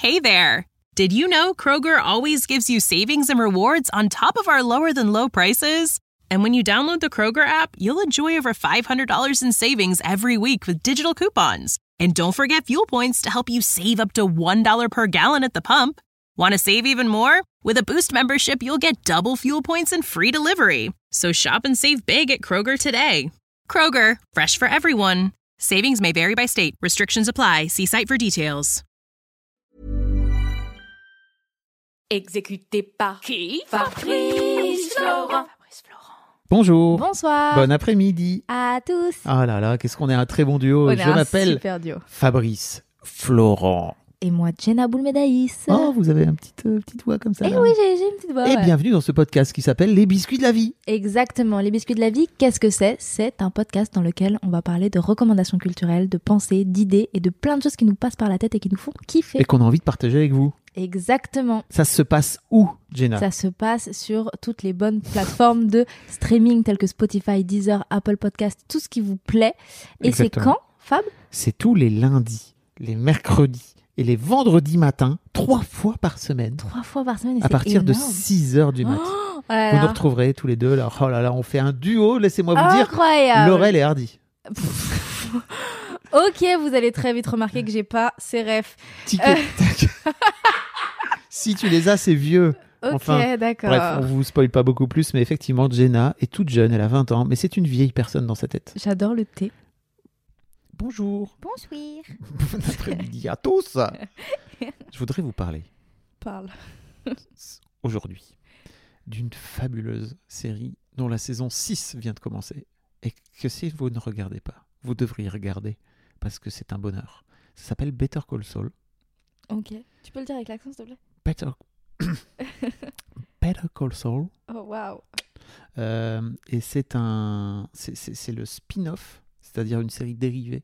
Hey there! Did you know Kroger always gives you savings and rewards on top of our lower-than-low prices? And when you download the Kroger app, you'll enjoy over $500 in savings every week with digital coupons. And don't forget fuel points to help you save up to $1 per gallon at the pump. Want to save even more? With a Boost membership, you'll get double fuel points and free delivery. So shop and save big at Kroger today. Kroger, fresh for everyone. Savings may vary by state. Restrictions apply. See site for details. Exécuté par qui? Fabrice Florent. Bonjour. Bonsoir. Bon après-midi. À tous. Ah là là, qu'est-ce qu'on est un très bon duo. On est Je un m'appelle super duo. Fabrice Florent. Et moi, Jenna Boulmedaïs. Oh, vous avez une petite voix comme ça. Eh là. oui, j'ai une petite voix. Et ouais. bienvenue dans ce podcast qui s'appelle Les Biscuits de la Vie. Exactement. Les Biscuits de la Vie, qu'est-ce que c'est? C'est un podcast dans lequel on va parler de recommandations culturelles, de pensées, d'idées et de plein de choses qui nous passent par la tête et qui nous font kiffer. Et qu'on a envie de partager avec vous. Exactement. Ça se passe où, Jenna? Ça se passe sur toutes les bonnes plateformes de streaming telles que Spotify, Deezer, Apple Podcast, tout ce qui vous plaît. Et Exactement. c'est quand, Fab? C'est tous les lundis, les mercredis et les vendredis matins, 3 fois par semaine. 3 fois par semaine. Et À partir de énorme. 6h du mat. Oh là Vous là. nous retrouverez tous les deux. Là. Oh là là, on fait un duo, laissez-moi vous dire. Incroyable. Laurel et Hardy. Ok, vous allez très vite remarquer que j'ai pas ces refs. Tic et tac. Si tu les as, c'est vieux. Ok, Enfin, d'accord. Bref, on vous spoil pas beaucoup plus, mais effectivement, Jenna est toute jeune, elle a 20 ans, mais c'est une vieille personne dans sa tête. J'adore le thé. Bonjour. Bonsoir. Bon après-midi à tous. Je voudrais vous parler Parle. aujourd'hui d'une fabuleuse série dont la saison 6 vient de commencer et que si vous ne regardez pas, vous devriez regarder parce que c'est un bonheur. Ça s'appelle Better Call Saul. Ok. Tu peux le dire avec l'accent, s'il te plaît? Better, Better Call Saul. Oh, waouh. Et c'est le spin-off, c'est-à-dire une série dérivée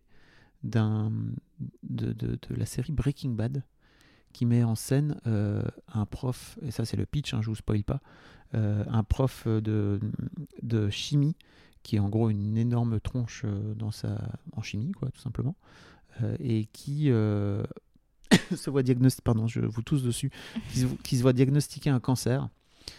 de la série Breaking Bad, qui met en scène un prof, et ça c'est le pitch, je vous spoil pas, un prof de chimie qui est en gros une énorme tronche en chimie, quoi, tout simplement, et qui se voit diagnostiquer, pardon, je vous tousse dessus, qui se voit diagnostiquer un cancer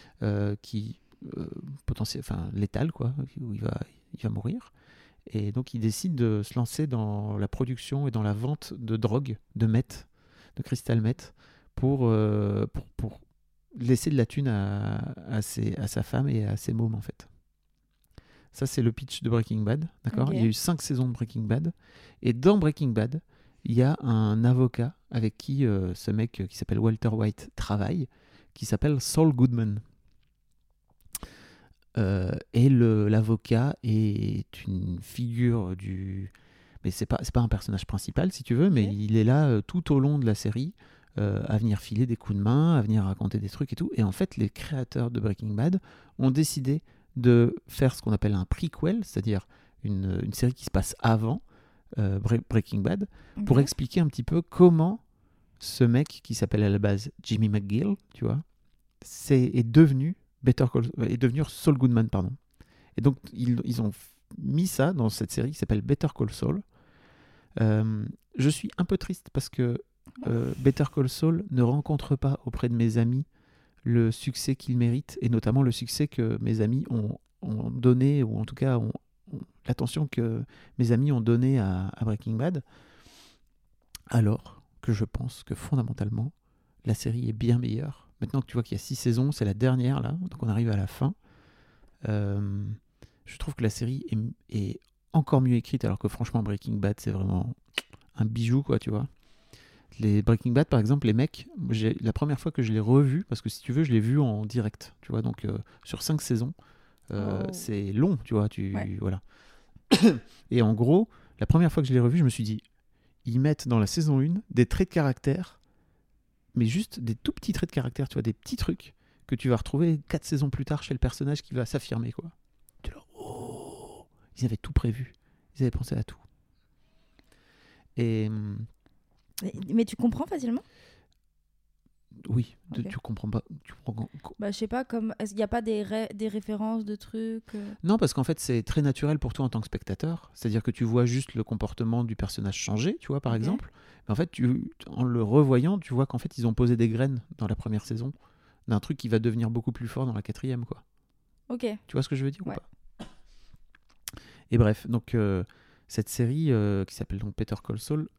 potentiel, enfin létal, quoi, où il va mourir. Et donc il décide de se lancer dans la production et dans la vente de drogue, de meth, de cristal meth, pour laisser de la thune à sa femme et à ses mômes, en fait. Ça, c'est le pitch de Breaking Bad, d'accord ? Ok. Il y a eu 5 saisons de Breaking Bad. Et dans Breaking Bad, il y a un avocat avec qui ce mec qui s'appelle Walter White travaille, qui s'appelle Saul Goodman. Et l'avocat est une figure mais c'est pas un personnage principal, si tu veux, mais il est là tout au long de la série, à venir filer des coups de main, à venir raconter des trucs et tout. Et en fait, les créateurs de Breaking Bad ont décidé de faire ce qu'on appelle un prequel, c'est-à-dire une série qui se passe avant Breaking Bad, pour expliquer un petit peu comment ce mec qui s'appelle à la base Jimmy McGill, tu vois, est devenu Saul Goodman, pardon. Et donc ils ont mis ça dans cette série qui s'appelle Better Call Saul. Je suis un peu triste parce que Better Call Saul ne rencontre pas auprès de mes amis le succès qu'il mérite, et notamment le succès que mes amis ont donné, ou en tout cas l'attention que mes amis ont donné à Breaking Bad, alors que je pense que fondamentalement la série est bien meilleure. Maintenant que tu vois qu'il y a 6 saisons, c'est la dernière là, donc on arrive à la fin. Je trouve que la série est encore mieux écrite, alors que franchement Breaking Bad c'est vraiment un bijou, quoi, tu vois. Les Breaking Bad par exemple, les mecs, la première fois que je l'ai revu, parce que si tu veux je l'ai vu en direct, tu vois, donc sur 5 saisons, c'est long, tu vois, voilà. Et en gros, la première fois que je l'ai revu, je me suis dit, ils mettent dans la saison 1 des traits de caractère, mais juste des tout petits traits de caractère, tu vois, des petits trucs que tu vas retrouver 4 saisons plus tard chez le personnage qui va s'affirmer, quoi. Tu es là, oh, ils avaient tout prévu, ils avaient pensé à tout. Et Mais tu comprends facilement? Oui, Ok. tu comprends pas. Bah, je sais pas, est-ce qu'il n'y a pas des références de trucs Non, parce qu'en fait, c'est très naturel pour toi en tant que spectateur. C'est-à-dire que tu vois juste le comportement du personnage changer, tu vois, par Ok. exemple. Mais en fait, en le revoyant, tu vois qu'en fait, ils ont posé des graines dans la première saison d'un truc qui va devenir beaucoup plus fort dans la 4e, quoi. Ok. Tu vois ce que je veux dire ou Ouais. pas? Et bref, donc cette série qui s'appelle donc Better Call Saul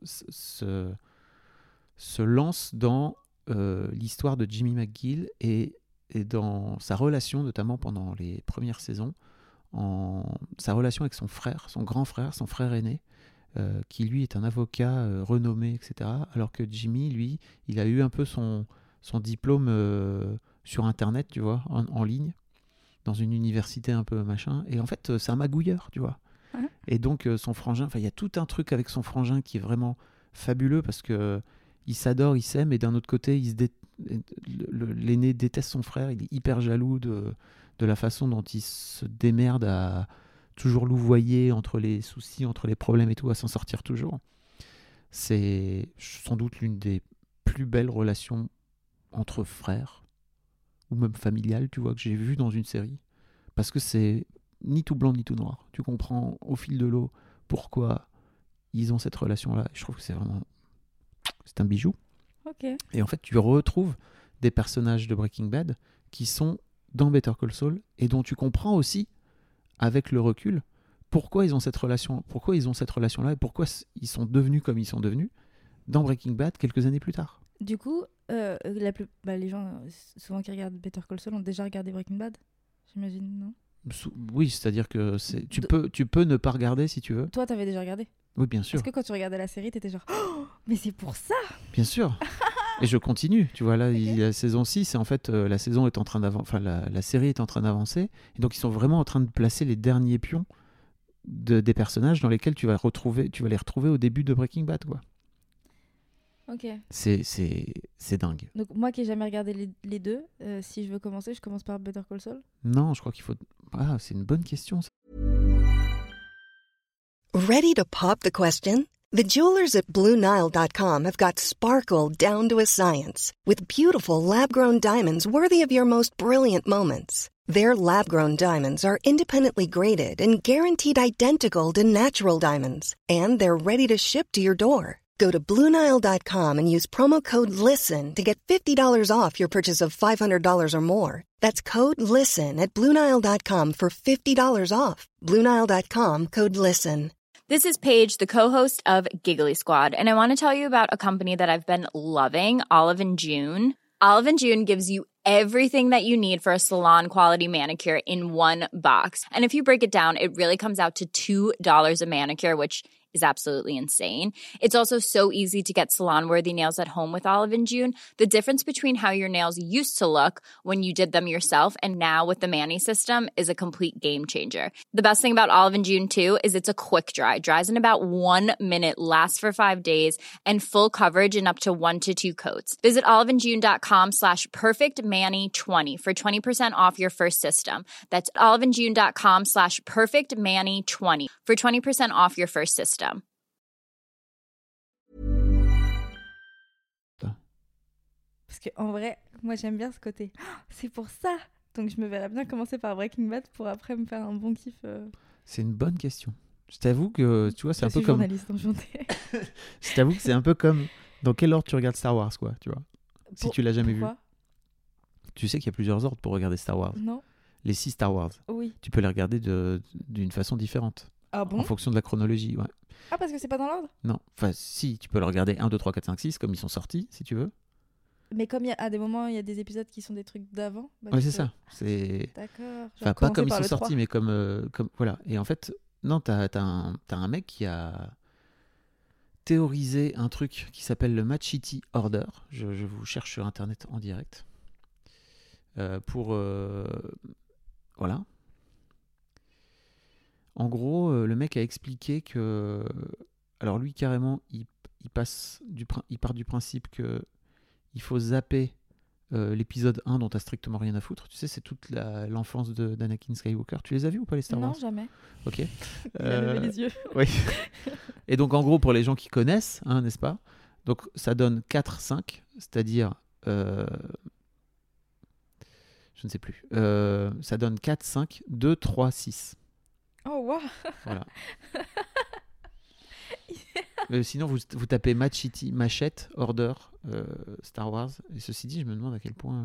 se lance dans l'histoire de Jimmy McGill et dans sa relation, notamment pendant les premières saisons, sa relation avec son frère, son grand frère, son frère aîné, qui lui est un avocat renommé, etc. Alors que Jimmy, lui, il a eu un peu son diplôme sur Internet, tu vois, en ligne, dans une université un peu machin. Et en fait, c'est un magouilleur, tu vois. Ouais. Et donc, son frangin, il y a tout un truc avec son frangin qui est vraiment fabuleux parce que il s'adore, il s'aime, et d'un autre côté, l'aîné déteste son frère, il est hyper jaloux de la façon dont il se démerde à toujours louvoyer entre les soucis, entre les problèmes et tout, à s'en sortir toujours. C'est sans doute l'une des plus belles relations entre frères, ou même familiales, tu vois, que j'ai vues dans une série. Parce que c'est ni tout blanc ni tout noir. Tu comprends au fil de l'eau pourquoi ils ont cette relation-là. Je trouve que c'est un bijou. Ok. Et en fait, tu retrouves des personnages de Breaking Bad qui sont dans Better Call Saul et dont tu comprends aussi, avec le recul, pourquoi ils ont cette relation-là et pourquoi ils sont devenus comme ils sont devenus dans Breaking Bad quelques années plus tard. Du coup, les gens souvent qui regardent Better Call Saul ont déjà regardé Breaking Bad, j'imagine, non? Oui, c'est-à-dire que tu peux ne pas regarder si tu veux. Toi, t'avais déjà regardé? Oui, bien sûr. Est-ce que quand tu regardais la série, t'étais genre oh, mais c'est pour ça? Bien sûr. Et je continue. Tu vois, là, Ok. il y a la saison 6, et en fait, la saison est en train d'avancer. Enfin, la série est en train d'avancer. Et donc, ils sont vraiment en train de placer les derniers pions des personnages dans lesquels tu vas les retrouver au début de Breaking Bad, quoi. Ok. C'est dingue. Donc, moi qui n'ai jamais regardé les deux, si je veux commencer, je commence par Better Call Saul. Non, je crois qu'il faut... Ah, c'est une bonne question, ça. Ready to pop the question? The jewelers at BlueNile.com have got sparkle down to a science with beautiful lab-grown diamonds worthy of your most brilliant moments. Their lab-grown diamonds are independently graded and guaranteed identical to natural diamonds, and they're ready to ship to your door. Go to BlueNile.com and use promo code LISTEN to get $50 off your purchase of $500 or more. That's code LISTEN at BlueNile.com for $50 off. BlueNile.com, code LISTEN. This is Paige, the co-host of Giggly Squad, and I want to tell you about a company that I've been loving, Olive & June. Olive & June gives you everything that you need for a salon-quality manicure in one box. And if you break it down, it really comes out to $2 a manicure, which is absolutely insane. It's also so easy to get salon-worthy nails at home with Olive & June. The difference between how your nails used to look when you did them yourself and now with the Mani system is a complete game changer. The best thing about Olive & June, too, is it's a quick dry. Dries in about 1 minute, lasts for 5 days, and full coverage in up to 1 to 2 coats. Visit oliveandjune.com/perfectmani20 for 20% off your first system. That's oliveandjune.com/perfectmani20 for 20% off your first system. Parce qu'en vrai, moi j'aime bien ce côté. Oh, c'est pour ça. Donc je me verrais bien commencer par Breaking Bad pour après me faire un bon kiff. C'est une bonne question. Je t'avoue que, tu vois, c'est un peu comme... journaliste enchanté. Je t'avoue que c'est un peu comme... Dans quel ordre tu regardes Star Wars, quoi, tu vois? Si tu l'as jamais vu. Pourquoi? Tu sais qu'il y a plusieurs ordres pour regarder Star Wars. Non. Les 6 Star Wars. Oui. Tu peux les regarder d'une façon différente. Ah bon? En fonction de la chronologie, ouais. Ah, parce que c'est pas dans l'ordre? Non, enfin si, tu peux le regarder 1, 2, 3, 4, 5, 6 comme ils sont sortis, si tu veux. Mais comme à des moments, il y a des épisodes qui sont des trucs d'avant. Bah, Ouais, tu c'est peux- ça. C'est... D'accord. Enfin, pas comme ils sont sortis, mais comme... Voilà. Et en fait, non, t'as un mec qui a théorisé un truc qui s'appelle le Machete Order. Je vous cherche sur Internet en direct. Voilà. En gros, le mec a expliqué que... Alors lui, carrément, il part du principe que il faut zapper l'épisode 1 dont t'as strictement rien à foutre. Tu sais, c'est toute l'enfance d'Anakin Skywalker. Tu les as vus ou pas, les Star Wars? Non, jamais. Ok. Il a levé les yeux. Oui. Et donc, en gros, pour les gens qui connaissent, hein, n'est-ce pas? Donc, ça donne 4-5, c'est-à-dire je ne sais plus. Ça donne 4, 5, 2, 3, 6. Oh, waouh. Voilà. Sinon, vous tapez Machete, Order, Star Wars. Et ceci dit, je me demande à quel point...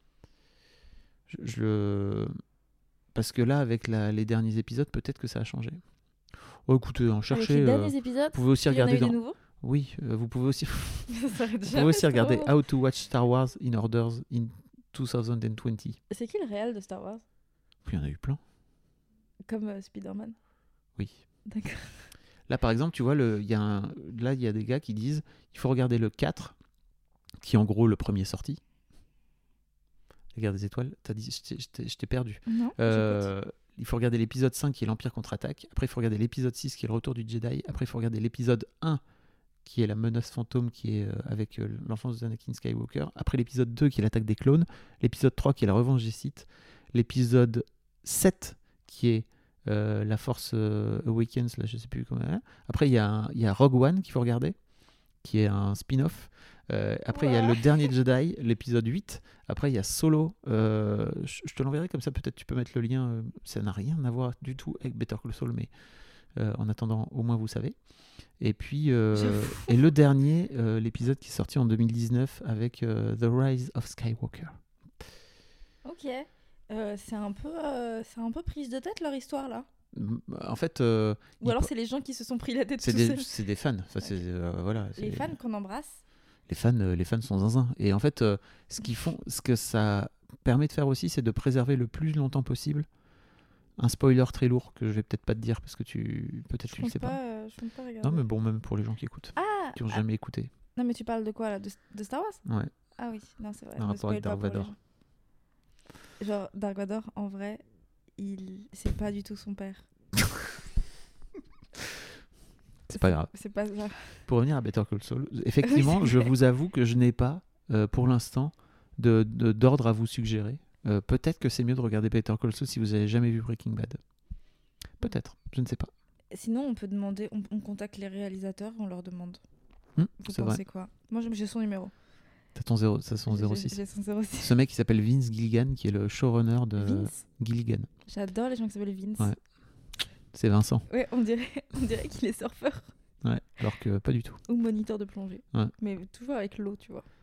Parce que là, avec les derniers épisodes, peut-être que ça a changé. Oh, écoutez, cherchez... Avec les derniers épisodes, vous pouvez aussi il y en a regarder eu des nouveaux. Oui, vous pouvez aussi... Ça s'arrête Vous jamais, pouvez aussi Star regarder Wars. How to Watch Star Wars in Orders in 2020. C'est qui le réel de Star Wars? Il y en a eu plein. Comme Spider-Man. Oui. D'accord. Là, par exemple, tu vois, là, il y a des gars qui disent il faut regarder le 4, qui est en gros le premier sorti. La guerre des étoiles. T'as dit, je t'ai perdu. Non, j'écoute. Il faut regarder l'épisode 5 qui est l'Empire contre-attaque. Après, il faut regarder l'épisode 6 qui est le retour du Jedi. Après, il faut regarder l'épisode 1 qui est la menace fantôme qui est avec l'enfance d'Anakin Skywalker. Après, l'épisode 2 qui est l'attaque des clones. L'épisode 3 qui est la revanche des Sith. L'épisode 7 qui est la Force Awakens, là, je sais plus comment. Après, il y a Rogue One qu'il faut regarder, qui est un spin-off. Après, il y a le dernier Jedi, l'épisode 8. Après, il y a Solo. Je te l'enverrai comme ça, peut-être tu peux mettre le lien. Ça n'a rien à voir du tout avec Better Call Saul, mais en attendant, au moins vous savez. Et puis, et le dernier, l'épisode qui est sorti en 2019 avec The Rise of Skywalker. Ok. C'est un peu prise de tête leur histoire là. En fait, Ou alors c'est les gens qui se sont pris la tête tout c'est seuls. des fans. Enfin, voilà, Les fans qu'on embrasse. Les fans sont zinzins. Et en fait, ce que ça permet de faire aussi, c'est de préserver le plus longtemps possible un spoiler très lourd que je vais peut-être pas te dire parce que peut-être tu le sais pas. Je compte pas regarder. Non, mais bon, même pour les gens qui écoutent, qui ont jamais écouté. Non, mais tu parles de quoi là, de Star Wars? Ouais. Ah oui, non, c'est vrai. Un ne rapport avec spoil pas Dark pour les Vador. gens. Genre, Dark Vador, en vrai, c'est pas du tout son père. C'est pas grave. C'est pas ça. Pour revenir à Better Call Saul, effectivement, Oui, c'est je vrai. vous avoue que je n'ai pas, pour l'instant, d'ordre à vous suggérer. Peut-être que c'est mieux de regarder Better Call Saul si vous avez jamais vu Breaking Bad. Peut-être, je ne sais pas. Sinon, on peut demander, on contacte les réalisateurs, on leur demande. Vous C'est vrai. pensez quoi? Moi, j'ai son numéro. T'as son 06. J'ai son 06. Ce mec qui s'appelle Vince Gilligan, qui est le showrunner de Vince. Gilligan. J'adore les gens qui s'appellent Vince. Ouais. C'est Vincent. Ouais, on dirait qu'il est surfeur Ouais, alors que pas du tout. ou moniteur de plongée. Ouais. Mais toujours avec l'eau, tu vois.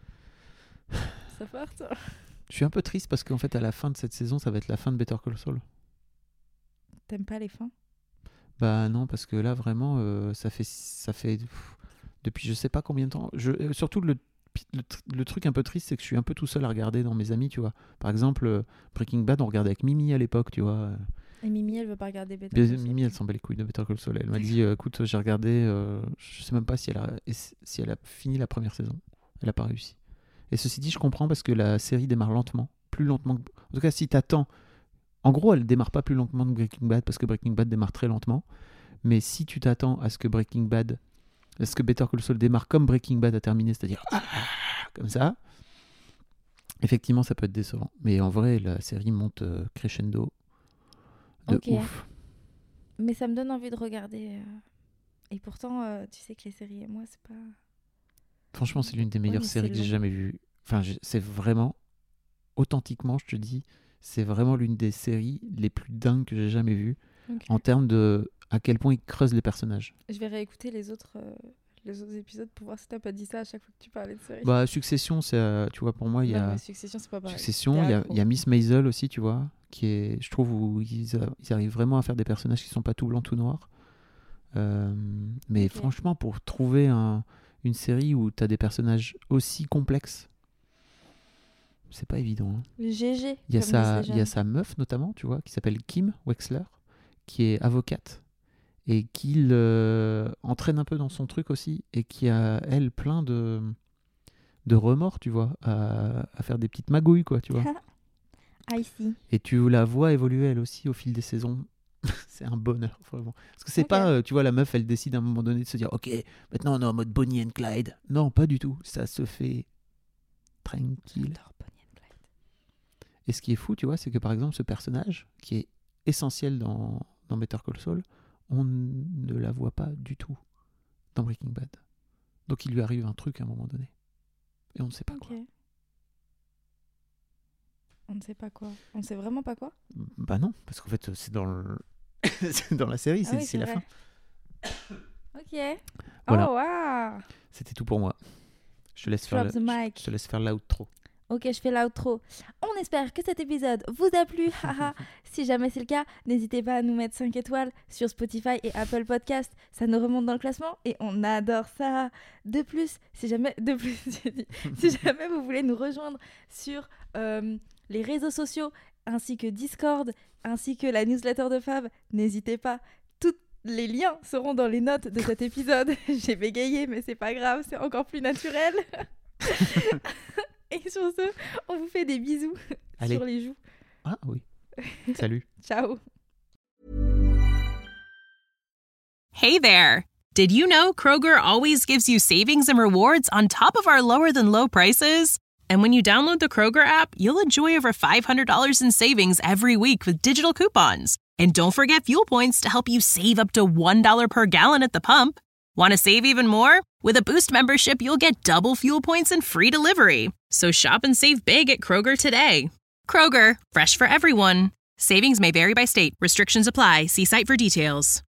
Ça part, ça. Je suis un peu triste parce qu'en fait, à la fin de cette saison, ça va être la fin de Better Call Saul. T'aimes pas les fins? Bah non, parce que là, vraiment, ça fait depuis je sais pas combien de temps. Surtout, le truc un peu triste, c'est que je suis un peu tout seul à regarder dans mes amis, tu vois. Par exemple, Breaking Bad, on regardait avec Mimi à l'époque, tu vois. Et Mimi, elle veut pas regarder Better Call Saul. Mimi, elle s'en bat les couilles de Better Call Saul. Elle m'a dit, écoute, j'ai regardé, je sais même pas si elle a fini la première saison. Elle a pas réussi. Et ceci dit, je comprends parce que la série démarre lentement, plus lentement. En tout cas, si t'attends, en gros, elle démarre pas plus lentement que Breaking Bad parce que Breaking Bad démarre très lentement. Mais si tu t'attends à ce que Better Call Saul démarre comme Breaking Bad a terminé, c'est-à-dire comme ça, effectivement, ça peut être décevant. Mais en vrai, la série monte crescendo de Ok. ouf. Mais ça me donne envie de regarder. Et pourtant, tu sais que les séries et moi, c'est pas... Franchement, c'est l'une des meilleures mais séries c'est que j'ai long. jamais vues. Enfin, c'est vraiment, authentiquement, je te dis, c'est vraiment l'une des séries les plus dingues que j'ai jamais vues Ok. en termes de à quel point ils creusent les personnages. Je vais réécouter les autres épisodes pour voir si t'as pas dit ça à chaque fois que tu parlais de séries. Bah, Succession, c'est, tu vois, pour moi, il y Non, a mais Succession, c'est pas pareil. Succession, T'es il accro. y a Miss Maisel aussi, tu vois, qui est, je trouve, où ils arrivent vraiment à faire des personnages qui sont pas tout blancs, tout noirs. Mais Ok. franchement, pour trouver une série où tu as des personnages aussi complexes, c'est pas évident. Hein. Le GG. Il y a comme disent les il y a jeunes. sa meuf notamment, tu vois, qui s'appelle Kim Wexler, qui est avocate et qui entraîne un peu dans son truc aussi et qui a, elle, plein de remords, tu vois, à faire des petites magouilles, quoi, tu vois. I see. Et tu la vois évoluer, elle aussi, au fil des saisons. C'est un bonheur, vraiment. Parce que c'est Ok. pas, tu vois, la meuf, elle décide à un moment donné de se dire, ok, maintenant on est en mode Bonnie and Clyde. Non, pas du tout. Ça se fait tranquille. J'adore Bonnie and Clyde. Et ce qui est fou, tu vois, c'est que par exemple, ce personnage, qui est essentiel dans Better Call Saul, on ne la voit pas du tout dans Breaking Bad. Donc il lui arrive un truc à un moment donné. Et on ne sait pas Ok. quoi. On ne sait pas quoi. On ne sait vraiment pas quoi? Bah non, parce qu'en fait, c'est dans c'est dans la série, Ah oui, c'est la vrai. fin. Ok. Voilà. Oh, waouh. C'était tout pour moi. Je te laisse faire Drop the mic. je te laisse faire l'outro. Ok, je fais l'outro. On espère que cet épisode vous a plu. Haha. Si jamais c'est le cas, n'hésitez pas à nous mettre 5 étoiles sur Spotify et Apple Podcast. Ça nous remonte dans le classement et on adore ça. De plus, si jamais vous voulez nous rejoindre sur les réseaux sociaux ainsi que Discord, ainsi que la newsletter de Fab, n'hésitez pas. Tous les liens seront dans les notes de cet épisode. J'ai bégayé, mais c'est pas grave, c'est encore plus naturel. Et sur ce, on vous fait des bisous sur les joues. Ah oui. Salut. Ciao. Hey there! Did you know Kroger always gives you savings and rewards on top of our lower than low prices? And when you download the Kroger app, you'll enjoy over $500 in savings every week with digital coupons. And don't forget fuel points to help you save up to $1 per gallon at the pump. Want to save even more? With a Boost membership, you'll get double fuel points and free delivery. So shop and save big at Kroger today. Kroger, fresh for everyone. Savings may vary by state. Restrictions apply. See site for details.